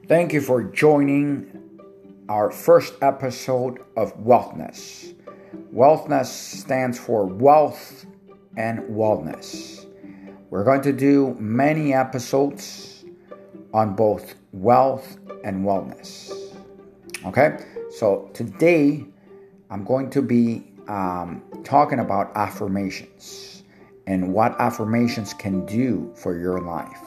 Thank you for joining our first episode of Wealthness. Wealthness stands for wealth and wellness. We're going to do many episodes on both wealth and wellness. Okay, so today I'm going to be talking about affirmations and what affirmations can do for your life.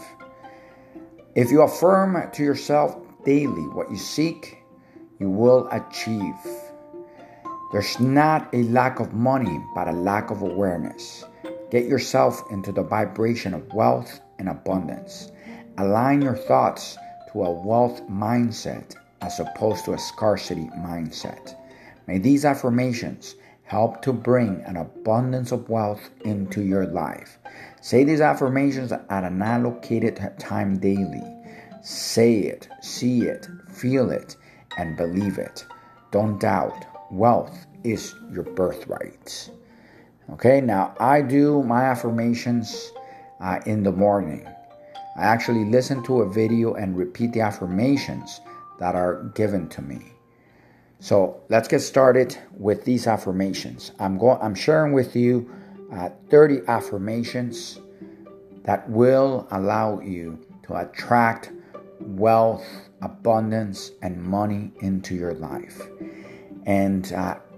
If you affirm to yourself daily what you seek, you will achieve. There's not a lack of money, but a lack of awareness. Get yourself into the vibration of wealth and abundance. Align your thoughts to a wealth mindset as opposed to a scarcity mindset. May these affirmations help to bring an abundance of wealth into your life. Say these affirmations at an allocated time daily. Say it, see it, feel it, and believe it. Don't doubt. Wealth is your birthright. Okay, now I do my affirmations in the morning. I actually listen to a video and repeat the affirmations that are given to me. So let's get started with these affirmations. I'm sharing with you 30 affirmations that will allow you to attract wealth, abundance, and money into your life. And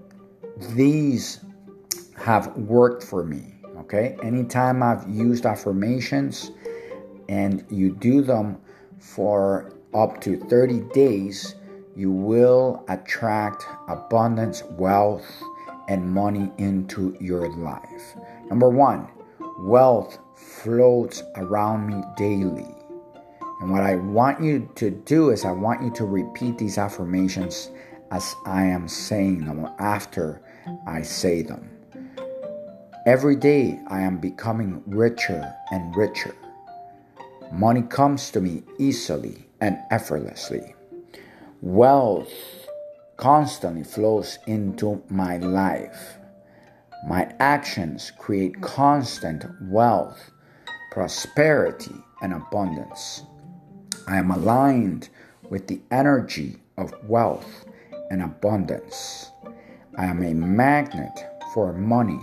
these have worked for me. Okay, anytime I've used affirmations and you do them for up to 30 days, you will attract abundance, wealth, and money into your life. Number one, wealth floats around me daily. And what I want you to do is I want you to repeat these affirmations as I am saying them or after I say them. Every day I am becoming richer and richer. Money comes to me easily and effortlessly. Wealth constantly flows into my life. My actions create constant wealth, prosperity, and abundance. I am aligned with the energy of wealth and abundance. I am a magnet for money.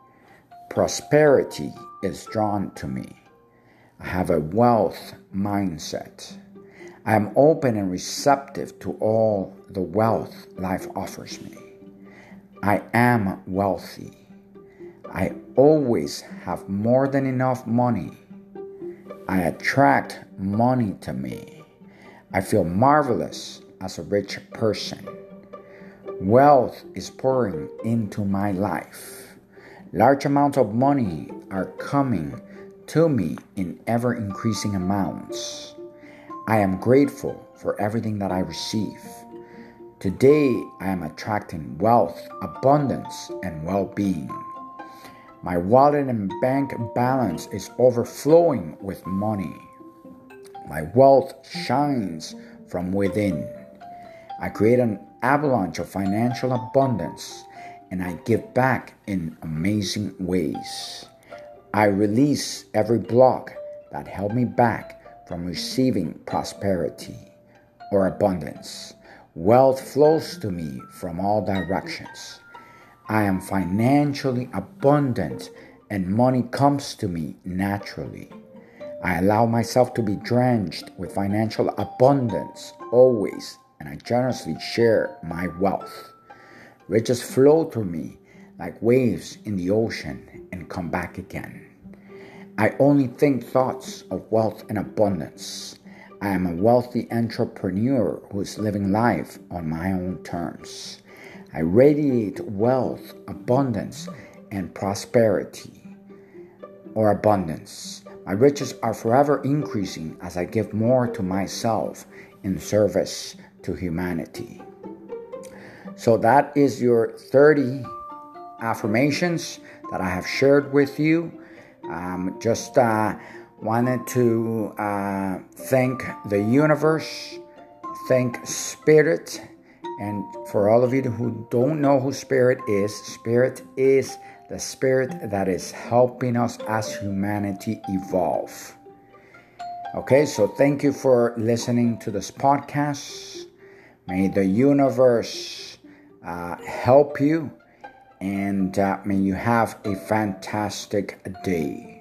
Prosperity is drawn to me. I have a wealth mindset. I am open and receptive to all the wealth life offers me. I am wealthy. I always have more than enough money. I attract money to me. I feel marvelous as a rich person. Wealth is pouring into my life. Large amounts of money are coming to me in ever-increasing amounts. I am grateful for everything that I receive. Today, I am attracting wealth, abundance, and well-being. My wallet and bank balance is overflowing with money. My wealth shines from within. I create an avalanche of financial abundance, and I give back in amazing ways. I release every block that held me back from receiving prosperity or abundance. Wealth flows to me from all directions. I am financially abundant and money comes to me naturally. I allow myself to be drenched with financial abundance always, and I generously share my wealth. Riches flow through me like waves in the ocean and come back again. I only think thoughts of wealth and abundance. I am a wealthy entrepreneur who is living life on my own terms. I radiate wealth, abundance, and prosperity or abundance. My riches are forever increasing as I give more to myself in service to humanity. So that is your 30 affirmations that I have shared with you. Just wanted to thank the universe, thank Spirit, and for all of you who don't know who Spirit is the spirit that is helping us as humanity evolve. Okay, so thank you for listening to this podcast. May the universe help you, and may you have a fantastic day.